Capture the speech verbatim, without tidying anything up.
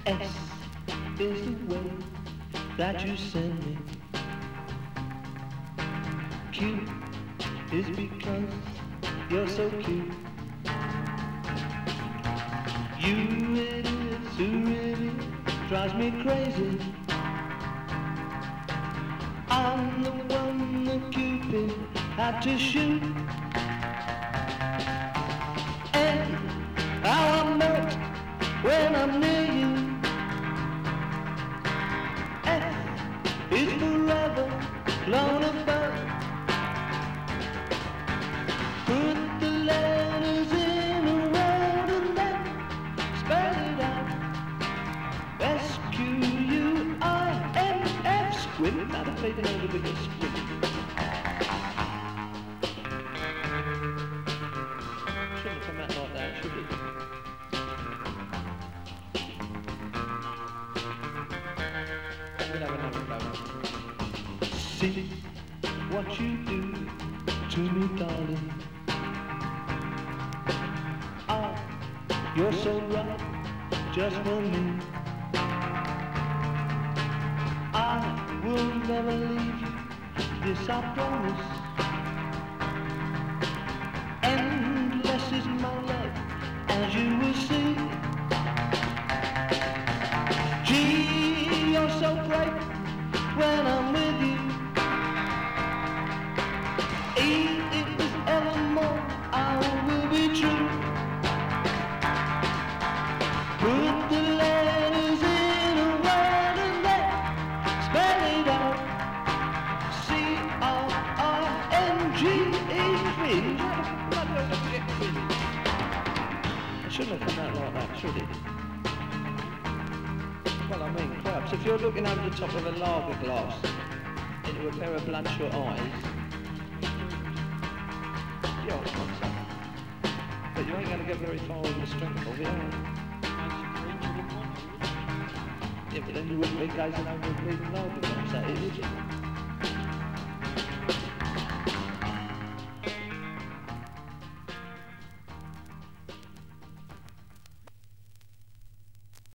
S is the way that you send me. Q is because you're so cute. You it is who really drives me crazy. I'm the one that Cupid had to shoot. And how I melt when I'm near you. F is forever blown above. Put the letters in a word and then spell it out. S Q U I N F, squint. I'd have played another bit of squint. Shouldn't have come out like that, should it? We'll have another go. See what you do to me, darling. Ah, you're so right, just for me. I will never leave you, this I promise. Endless is my love, as you will see. Gee, you're so great when I'm with you. E, it is evermore, I will be true. Put the letters in a word and then spell it out. C R I N G E. It shouldn't have come out like that, should it? Well, I mean, crabs, if you're looking over the top of a lager glass into a pair of bloodshot eyes, yeah, I want some. But you ain't going to get very far with the strength of it, are you? Yeah, but then you wouldn't be gazing over a bleeding lager glass at it, would you?